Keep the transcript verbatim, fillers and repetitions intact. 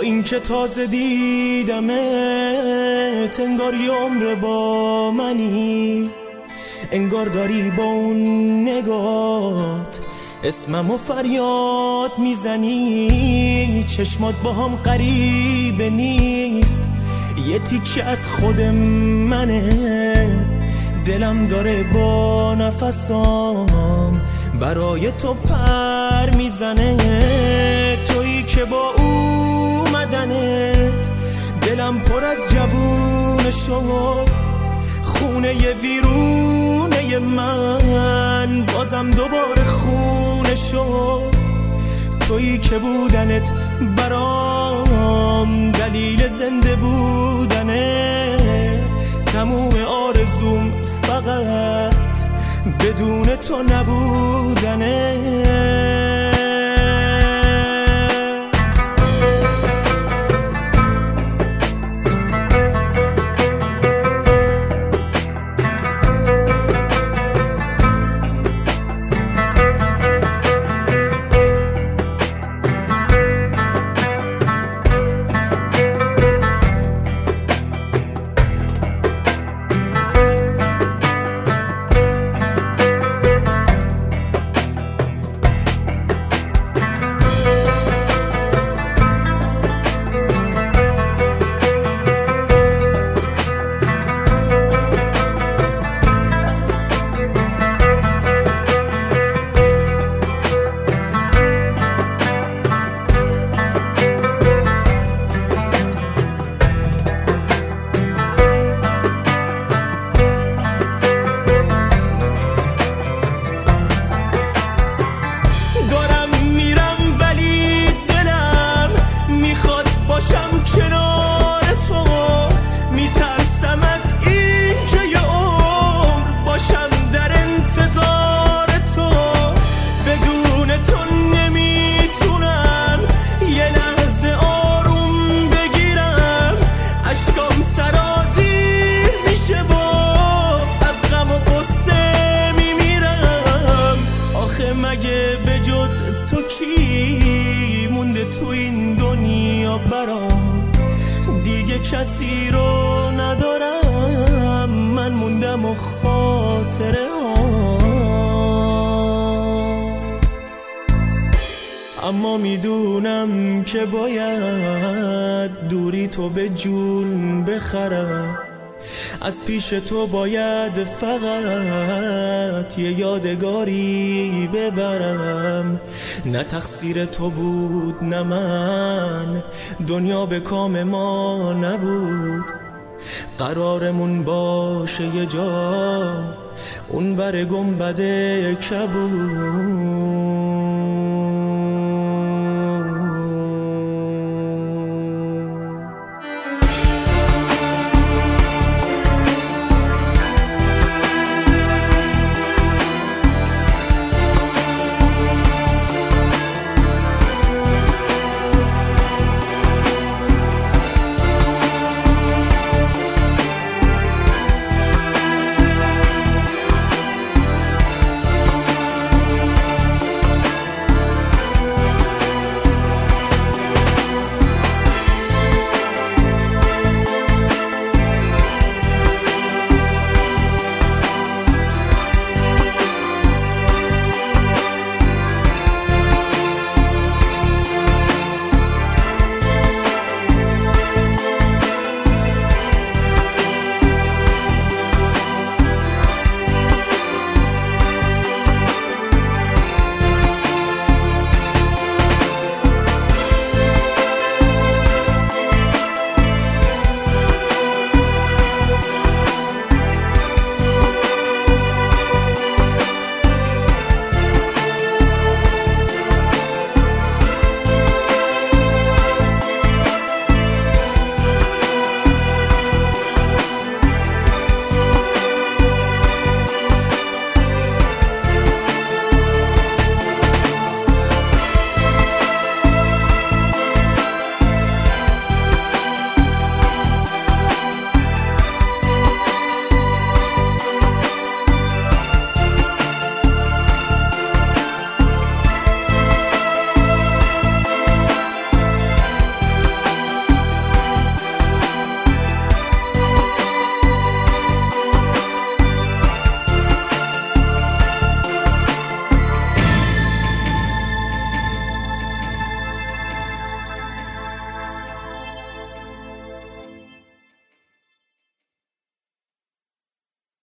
این که تازه دیدمت انگار یه عمر با منی، انگار داری با اون نگات اسممو فریاد میزنی. چشمات با هم غریبه نیست، یه تیکه از خود منه، دلم داره با نفسام برای تو پر میزنه. تویی که با اومدنت دلم پر از جوون شد، خونه ی ویرونه من بازم دوباره خونه شد. تویی که بودنت برام دلیل زنده بودنه، تموم آرزوم فقط بدون تو نبودنه. مگه به جز تو کی مونده تو این دنیا برام؟ دیگه کسی رو ندارم، من موندم و خاطره ها. اما میدونم که باید دوری تو به جون بخرم، از پیش تو باید فقط یه یادگاری ببرم. نه تقصیر تو بود نه من، دنیا به کام ما نبود، قرارمون باشه یه جا اون ور گنبد کبود.